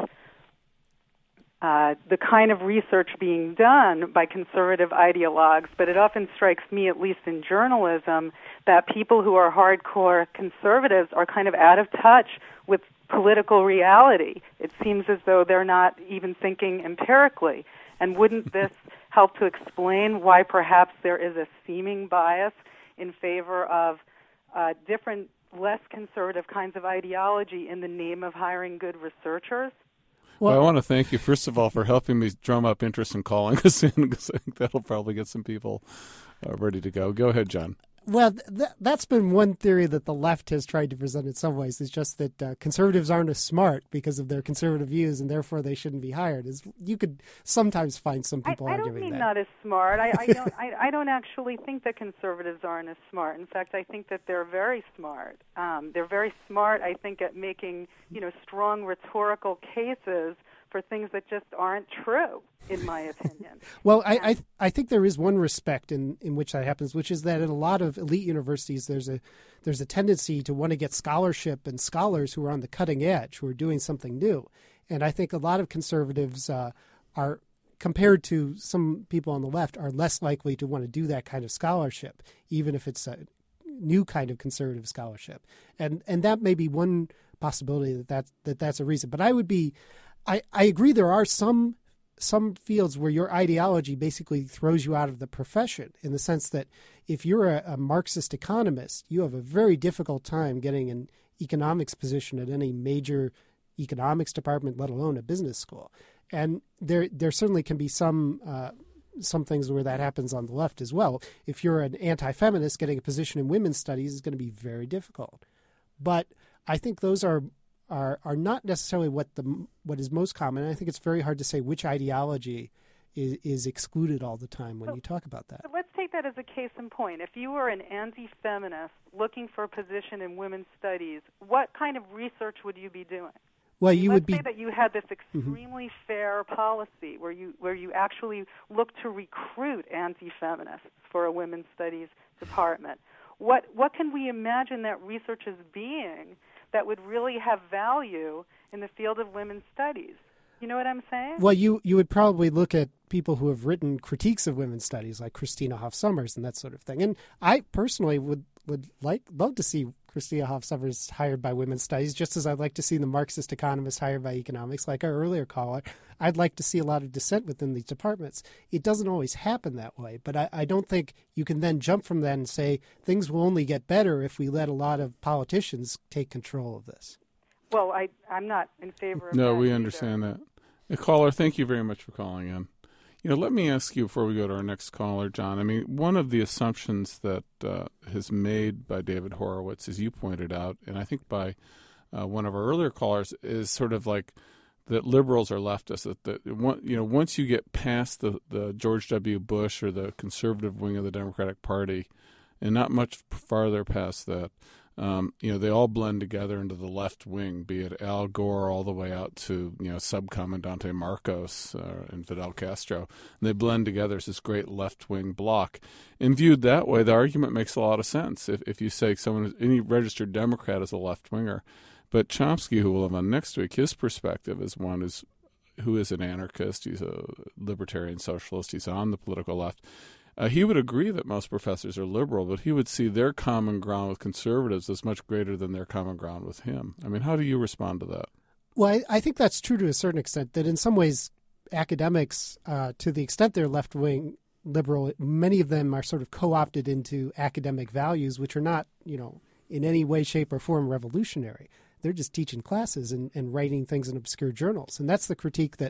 uh, the kind of research being done by conservative ideologues, but it often strikes me, at least in journalism, that people who are hardcore conservatives are kind of out of touch with political reality. It seems as though they're not even thinking empirically. And wouldn't this help to explain why perhaps there is a seeming bias in favor of uh, different, less conservative kinds of ideology in the name of hiring good researchers?
Well, well I want to thank you, first of all, for helping me drum up interest in calling us in, because I think that'll probably get some people uh, ready to go. Go ahead, John.
Well, th- that's been one theory that the left has tried to present in some ways, is just that uh, conservatives aren't as smart because of their conservative views, and therefore they shouldn't be hired. Is you could sometimes find some people
I, I
arguing
don't mean
that.
not as smart. I, I don't. I, I don't actually think that conservatives aren't as smart. In fact, I think that they're very smart. Um, they're very smart, I think, at making you know strong rhetorical cases for things that just aren't true, in my opinion.
Well, I, I I think there is one respect in, in which that happens, which is that in a lot of elite universities, there's a there's a tendency to want to get scholarship and scholars who are on the cutting edge, who are doing something new. And I think a lot of conservatives uh, are, compared to some people on the left, are less likely to want to do that kind of scholarship, even if it's a new kind of conservative scholarship. And and that may be one possibility that that's, that that's a reason. But I would be I, I agree there are some some fields where your ideology basically throws you out of the profession, in the sense that if you're a, a Marxist economist, you have a very difficult time getting an economics position at any major economics department, let alone a business school. And there there certainly can be some uh, some things where that happens on the left as well. If you're an anti-feminist, getting a position in women's studies is going to be very difficult. But I think those are Are, are not necessarily what the what is most common. And I think it's very hard to say which ideology is, is excluded all the time when
so,
you talk about that.
So let's take that as a case in point. If you were an anti-feminist looking for a position in women's studies, what kind of research would you be doing?
Well, you
let's
would be
say that you had this extremely mm-hmm. fair policy where you where you actually look to recruit anti-feminists for a women's studies department. What what can we imagine that research as being that would really have value in the field of women's studies? You know what I'm saying?
Well, you, you would probably look at people who have written critiques of women's studies, like Christina Hoff Sommers and that sort of thing. And I personally would, would like love to see Christina Hoff Sommers hired by women's studies, just as I'd like to see the Marxist economists hired by economics, like our earlier caller. I'd like to see a lot of dissent within these departments. It doesn't always happen that way, but I, I don't think you can then jump from that and say things will only get better if we let a lot of politicians take control of this.
Well, I, I'm not in favor of
no,
that.
No, we
either.
understand that. Hey, caller, thank you very much for calling in. You know, let me ask you before we go to our next caller, John. I mean, one of the assumptions that uh, is made by David Horowitz, as you pointed out, and I think by uh, one of our earlier callers, is sort of like that liberals are leftists. That, that you know, once you get past the, the George W. Bush or the conservative wing of the Democratic Party, and not much farther past that, Um, you know, they all blend together into the left wing, be it Al Gore all the way out to, you know, Subcomandante Marcos uh, and Fidel Castro. And they blend together as this great left-wing bloc. And viewed that way, the argument makes a lot of sense. If if you say someone, any registered Democrat is a left-winger. But Chomsky, who will have on next week, his perspective is one is who is an anarchist. He's a libertarian socialist. He's on the political left. Uh, he would agree that most professors are liberal, but he would see their common ground with conservatives as much greater than their common ground with him. I mean, how do you respond to that?
Well, I, I think that's true to a certain extent, that in some ways academics, uh, to the extent they're left-wing liberal, many of them are sort of co-opted into academic values, which are not, you know, in any way, shape, or form revolutionary. They're just teaching classes and, and writing things in obscure journals. And that's the critique that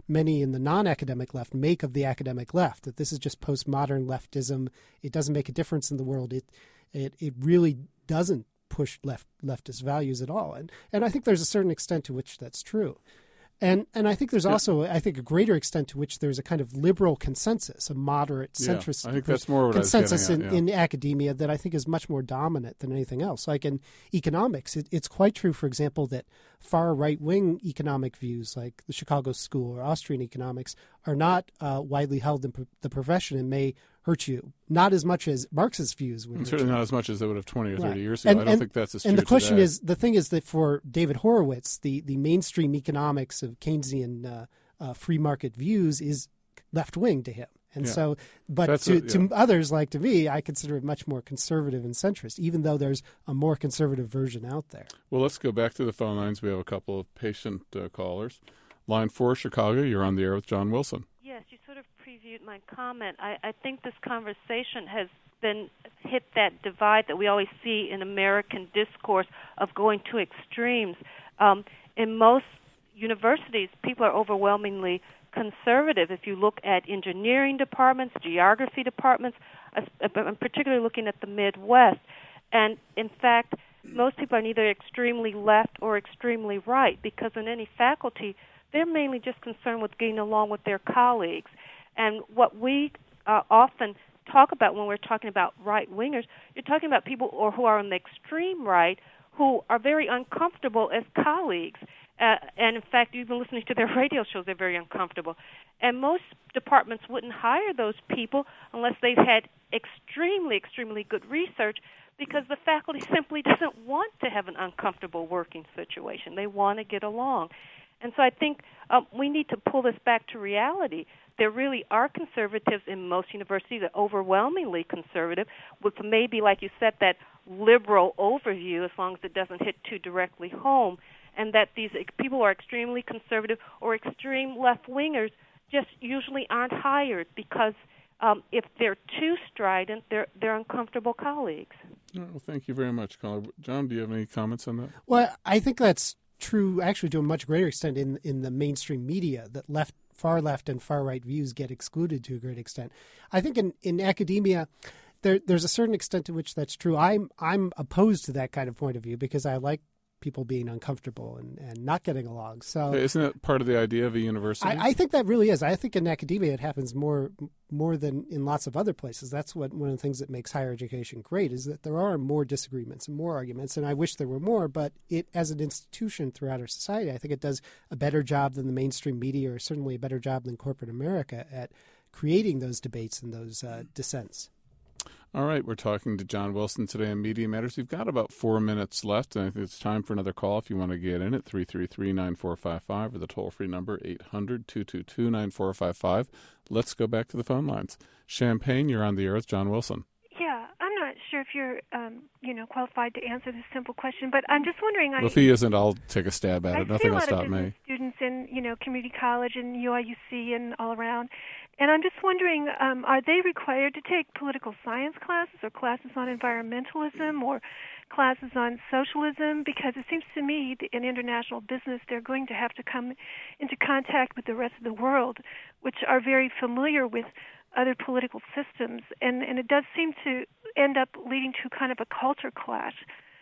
many in the non-academic left make of the academic left, that this is just postmodern leftism. It doesn't make a difference in the world. It it it really doesn't push left leftist values at all. And and I think there's a certain extent to which that's true. And and I think there's also, I think, a greater extent to which there's a kind of liberal consensus, a moderate centrist
yeah, I think that's more what
consensus
I was getting
in,
at, yeah.
in academia that I think is much more dominant than anything else. Like in economics, it, it's quite true, for example, that far right-wing economic views like the Chicago School or Austrian economics are not uh, widely held in pro- the profession and may hurt you, not as much as Marxist views would.
And
hurt
certainly
you.
not as much as they would have twenty or thirty
Right.
years ago.
And,
I don't
and,
think that's as
And
true
the question
today.
is, the thing is that for David Horowitz, the, the mainstream economics of Keynesian uh, uh, free market views is left-wing to him. And
Yeah.
so, but
That's
to,
a- yeah.
to others, like to me, I consider it much more conservative and centrist, even though there's a more conservative version out there.
Well, let's go back to the phone lines. We have a couple of patient uh, callers. Line four, Chicago, you're on the air with John Wilson.
Yes, you sort of previewed my comment. I, I think this conversation has been hit that divide that we always see in American discourse of going to extremes. Um, in most universities, people are overwhelmingly conservative. If you look at engineering departments, geography departments, I'm particularly looking at the Midwest. And in fact, most people are neither extremely left or extremely right, because in any faculty, they're mainly just concerned with getting along with their colleagues. And what we uh, often talk about when we're talking about right-wingers, you're talking about people or who are on the extreme right who are very uncomfortable as colleagues. Uh, and, in fact, even listening to their radio shows, they're very uncomfortable. And most departments wouldn't hire those people unless they've had extremely, extremely good research, because the faculty simply doesn't want to have an uncomfortable working situation. They want to get along. And so I think um, we need to pull this back to reality. There really are conservatives in most universities, that are overwhelmingly conservative, with maybe, like you said, that liberal overview, as long as it doesn't hit too directly home, and that these people who are extremely conservative or extreme left-wingers just usually aren't hired because um, if they're too strident, they're, they're uncomfortable colleagues.
All right, well, thank you very much, caller. John, do you have any comments on that?
Well, I think that's true, actually, to a much greater extent in in the mainstream media, that left, far left and far right views get excluded to a great extent. I think in, in academia, there there's a certain extent to which that's true. I'm I'm opposed to that kind of point of view because I like people being uncomfortable and, and not getting along. So
isn't that part of the idea of a university?
I, I think that really is. I think in academia it happens more more than in lots of other places. That's what one of the things that makes higher education great, is that there are more disagreements and more arguments, and I wish there were more, but it, as an institution throughout our society, I think it does a better job than the mainstream media, or certainly a better job than corporate America at creating those debates and those uh, dissents.
All right, we're talking to John Wilson today on Media Matters. We've got about four minutes left, and I think it's time for another call if you want to get in at three three three, nine four five five or the toll-free number eight hundred, two two two, nine four five five. Let's go back to the phone lines. Champaign, you're on the air with John Wilson.
Yeah, I'm not sure if you're, um, you know, qualified to answer this simple question, but I'm just wondering.
Well,
I,
if he isn't, I'll take a stab at
I
it. Nothing
see a
will
lot
stop
of business
me.
students in, you know, community college and U I U C and all around, and I'm just wondering, um, are they required to take political science classes or classes on environmentalism or classes on socialism? Because it seems to me that in international business they're going to have to come into contact with the rest of the world, which are very familiar with other political systems, and, and it does seem to end up leading to kind of a culture clash.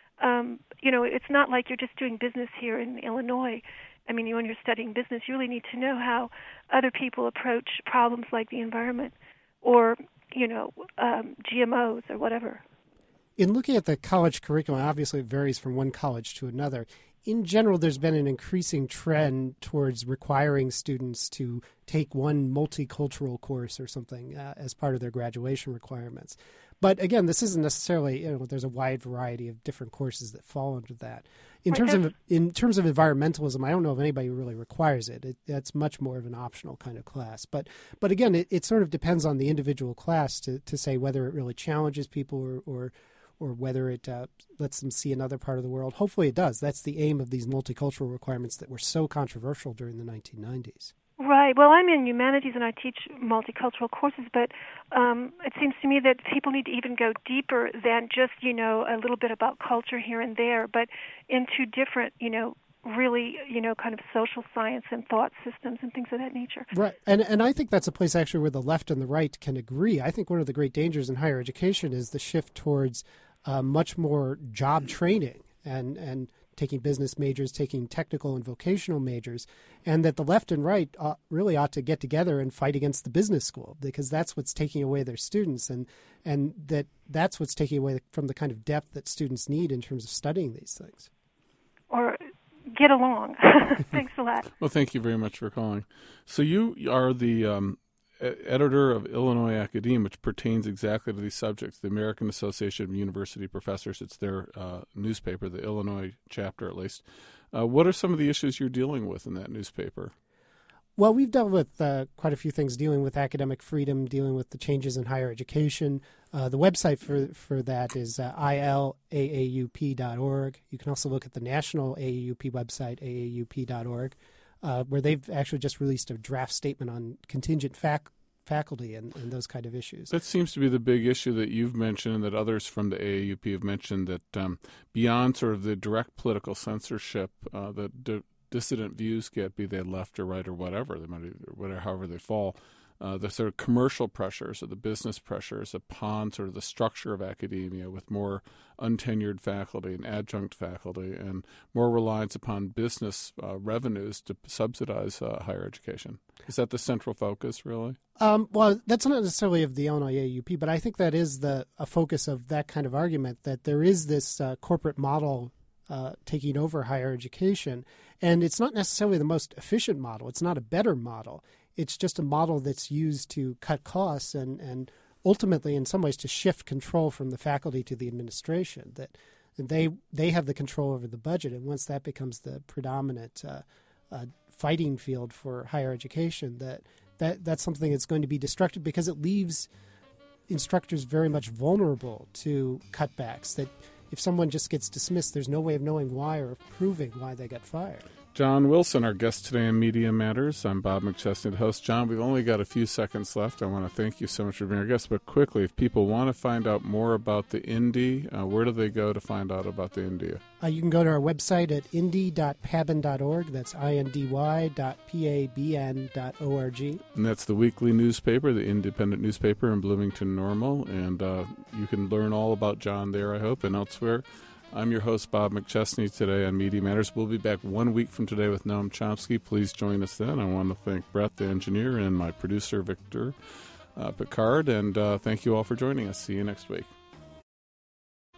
Um, you know, it's not like you're just doing business here in Illinois. I mean, when you're studying business, you really need to know how other people approach problems like the environment or, you know, um, G M Os or whatever.
In looking at the college curriculum, obviously it varies from one college to another. In general, there's been an increasing trend towards requiring students to take one multicultural course or something uh, as part of their graduation requirements. But again, this isn't necessarily, you know, there's a wide variety of different courses that fall under that. In terms of in terms of environmentalism, I don't know if anybody really requires it. it that's much more of an optional kind of class. But but again, it, it sort of depends on the individual class to, to say whether it really challenges people or or, or whether it uh, lets them see another part of the world. Hopefully it does. That's the aim of these multicultural requirements that were so controversial during the nineteen nineties.
Right. Well, I'm in humanities and I teach multicultural courses, but um, it seems to me that people need to even go deeper than just, you know, a little bit about culture here and there, but into different, you know, really, you know, kind of social science and thought systems and things of that nature.
Right. And and I think that's a place actually where the left and the right can agree. I think one of the great dangers in higher education is the shift towards uh, much more job training and, and taking business majors, taking technical and vocational majors, and that the left and right ought, really ought to get together and fight against the business school, because that's what's taking away their students, and and that that's what's taking away from the kind of depth that students need in terms of studying these things.
Or get along. Thanks a lot.
Well, thank you very much for calling. So you are the um, editor of Illinois Academe, which pertains exactly to these subjects, the American Association of University Professors. It's their uh, newspaper, the Illinois chapter at least. Uh, what are some of the issues you're dealing with in that newspaper?
Well, we've dealt with uh, quite a few things, dealing with academic freedom, dealing with the changes in higher education. Uh, the website for for that is uh, I L A A U P dot org. You can also look at the national A A U P website, A A U P dot org. Uh, where they've actually just released a draft statement on contingent fac- faculty and, and those kind of issues.
That seems to be the big issue that you've mentioned and that others from the A A U P have mentioned, that um, beyond sort of the direct political censorship uh, that di- dissident views get, be they left or right or whatever, they might, whatever, however they fall, Uh, the sort of commercial pressures or the business pressures upon sort of the structure of academia with more untenured faculty and adjunct faculty and more reliance upon business uh, revenues to subsidize uh, higher education. Is that the central focus, really?
Um, well, that's not necessarily of the Illinois A A U P, but I think that is the a focus of that kind of argument, that there is this uh, corporate model uh, taking over higher education, and it's not necessarily the most efficient model. It's not a better model. It's just a model that's used to cut costs and, and ultimately, in some ways, to shift control from the faculty to the administration. That they they have the control over the budget, and once that becomes the predominant uh, uh, fighting field for higher education, that, that that's something that's going to be destructive, because it leaves instructors very much vulnerable to cutbacks. That if someone just gets dismissed, there's no way of knowing why or proving why they got fired.
John Wilson, our guest today on Media Matters. I'm Bob McChesney, the host. John, we've only got a few seconds left. I want to thank you so much for being our guest. But quickly, if people want to find out more about the Indy, uh, where do they go to find out about the Indy?
Uh, you can go to our website at indy dot pabn dot org. That's I N D Y dot P A B N dot O R G.
And that's the weekly newspaper, the independent newspaper in Bloomington Normal. And uh, you can learn all about John there, I hope, and elsewhere. I'm your host, Bob McChesney, today on Media Matters. We'll be back one week from today with Noam Chomsky. Please join us then. I want to thank Brett, the engineer, and my producer, Victor uh, Picard. And uh, thank you all for joining us. See you next week.